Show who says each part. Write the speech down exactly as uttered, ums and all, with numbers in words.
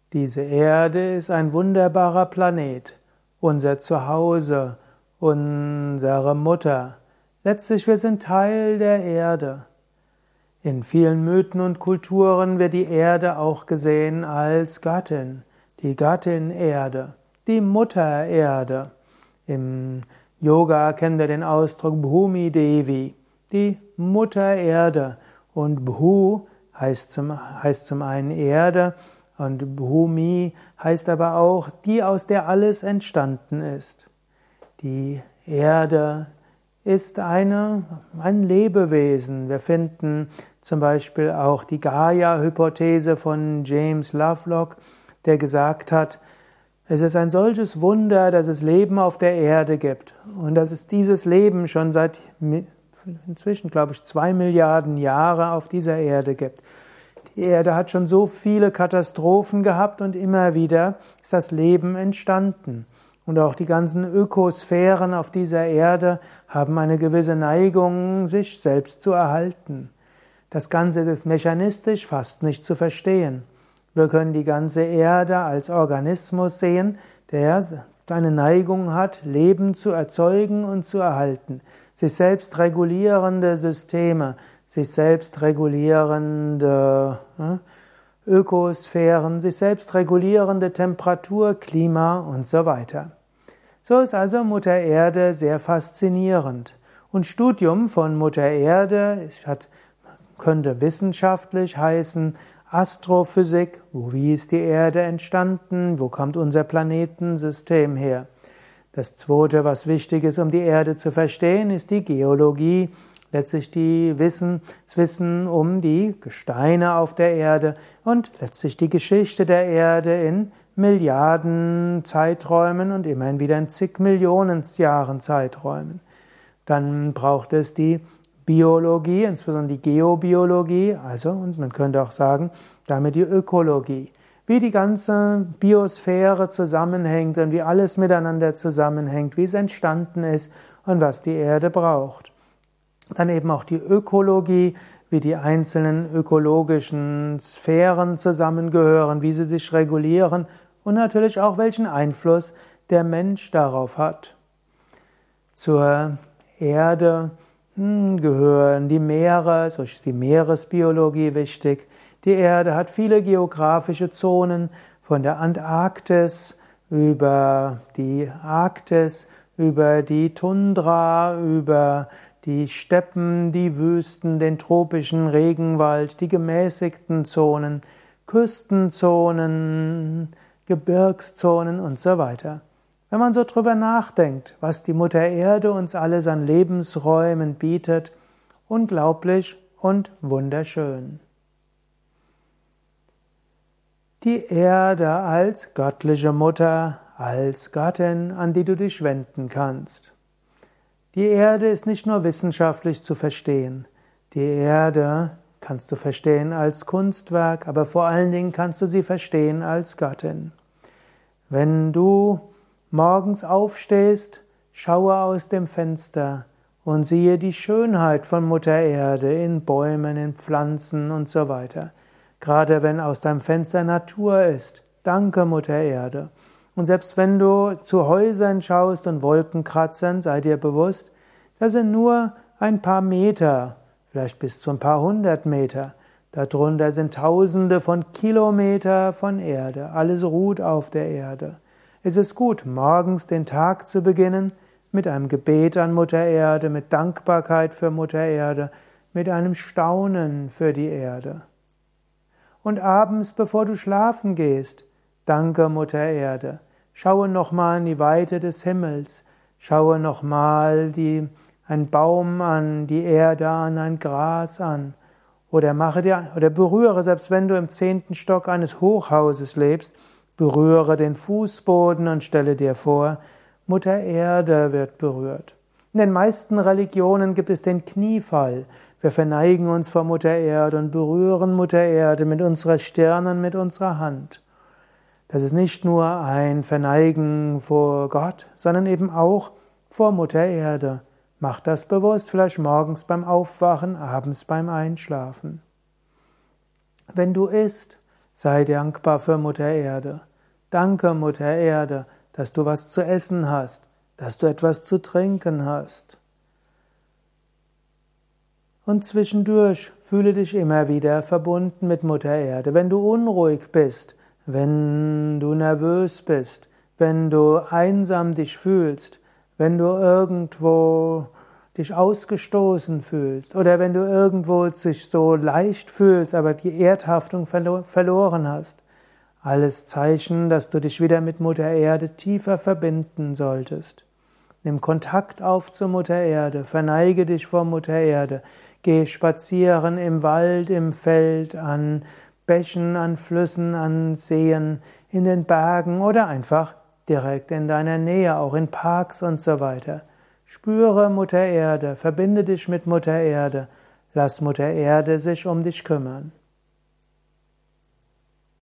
Speaker 1: Diese Erde ist ein wunderbarer Planet, unser Zuhause, unsere Mutter. Letztlich, wir sind Teil der Erde. In vielen Mythen und Kulturen wird die Erde auch gesehen als Gattin, die Gattin Erde, die Mutter Erde. Im Yoga kennen wir den Ausdruck Bhumi Devi, die Mutter Erde. Und Bhu heißt zum, heißt zum einen Erde und Bhumi heißt aber auch die, aus der alles entstanden ist. Die Erde ist eine, ein Lebewesen. Wir finden zum Beispiel auch die Gaia-Hypothese von James Lovelock, der gesagt hat, es ist ein solches Wunder, dass es Leben auf der Erde gibt und dass es dieses Leben schon seit inzwischen, glaube ich, zwei Milliarden Jahre auf dieser Erde gibt. Die Erde hat schon so viele Katastrophen gehabt und immer wieder ist das Leben entstanden. Und auch die ganzen Ökosphären auf dieser Erde haben eine gewisse Neigung, sich selbst zu erhalten. Das Ganze ist mechanistisch fast nicht zu verstehen. Wir können die ganze Erde als Organismus sehen, der eine Neigung hat, Leben zu erzeugen und zu erhalten. Sich selbst regulierende Systeme, sich selbst regulierende äh, Ökosphären, sich selbst regulierende Temperatur, Klima und so weiter. So ist also Mutter Erde sehr faszinierend. Und Studium von Mutter Erde hat, könnte wissenschaftlich heißen Astrophysik, wie ist die Erde entstanden, wo kommt unser Planetensystem her. Das Zweite, was wichtig ist, um die Erde zu verstehen, ist die Geologie, letztlich die Wissen, das Wissen um die Gesteine auf der Erde und letztlich die Geschichte der Erde in Milliarden Zeiträumen und immerhin wieder in zig Millionen Jahren Zeiträumen. Dann braucht es die Biologie, insbesondere die Geobiologie, also, und man könnte auch sagen, damit die Ökologie. Wie die ganze Biosphäre zusammenhängt und wie alles miteinander zusammenhängt, wie es entstanden ist und was die Erde braucht. Dann eben auch die Ökologie, wie die einzelnen ökologischen Sphären zusammengehören, wie sie sich regulieren und natürlich auch, welchen Einfluss der Mensch darauf hat. Zur Erde hm, gehören die Meere, so ist die Meeresbiologie wichtig. Die Erde hat viele geografische Zonen, von der Antarktis über die Arktis, über die Tundra, über die Steppen, die Wüsten, den tropischen Regenwald, die gemäßigten Zonen, Küstenzonen, Gebirgszonen und so weiter. Wenn man so drüber nachdenkt, was die Mutter Erde uns alles an Lebensräumen bietet, unglaublich und wunderschön. Die Erde als göttliche Mutter, als Gattin, an die du dich wenden kannst. Die Erde ist nicht nur wissenschaftlich zu verstehen. Die Erde kannst du verstehen als Kunstwerk, aber vor allen Dingen kannst du sie verstehen als Gattin. Wenn du morgens aufstehst, schaue aus dem Fenster und siehe die Schönheit von Mutter Erde in Bäumen, in Pflanzen und so weiter. Gerade wenn aus deinem Fenster Natur ist, danke Mutter Erde. Und selbst wenn du zu Häusern schaust und Wolkenkratzern, sei dir bewusst, das sind nur ein paar Meter, vielleicht bis zu ein paar hundert Meter. Darunter sind Tausende von Kilometer von Erde. Alles ruht auf der Erde. Es ist gut, morgens den Tag zu beginnen mit einem Gebet an Mutter Erde, mit Dankbarkeit für Mutter Erde, mit einem Staunen für die Erde. Und abends, bevor du schlafen gehst, danke Mutter Erde. Schaue nochmal in die Weite des Himmels. Schaue nochmal die, einen Baum an, die Erde an, ein Gras an. Oder mache dir, oder berühre, selbst wenn du im zehnten Stock eines Hochhauses lebst, berühre den Fußboden und stelle dir vor, Mutter Erde wird berührt. In den meisten Religionen gibt es den Kniefall. Wir verneigen uns vor Mutter Erde und berühren Mutter Erde mit unserer Stirn und mit unserer Hand. Das ist nicht nur ein Verneigen vor Gott, sondern eben auch vor Mutter Erde. Mach das bewusst, vielleicht morgens beim Aufwachen, abends beim Einschlafen. Wenn du isst, Sei dankbar für Mutter Erde. Danke, Mutter Erde, dass du was zu essen hast, dass du etwas zu trinken hast. Und zwischendurch fühle dich immer wieder verbunden mit Mutter Erde. Wenn du unruhig bist, wenn du nervös bist, wenn du einsam dich fühlst, wenn du irgendwo dich ausgestoßen fühlst oder wenn du irgendwo dich so leicht fühlst, aber die Erdhaftung verlo- verloren hast. Alles Zeichen, dass du dich wieder mit Mutter Erde tiefer verbinden solltest. Nimm Kontakt auf zur Mutter Erde, verneige dich vor Mutter Erde, geh spazieren im Wald, im Feld, an Bächen, an Flüssen, an Seen, in den Bergen oder einfach direkt in deiner Nähe, auch in Parks und so weiter. Spüre Mutter Erde, verbinde dich mit Mutter Erde, lass Mutter Erde sich um dich kümmern.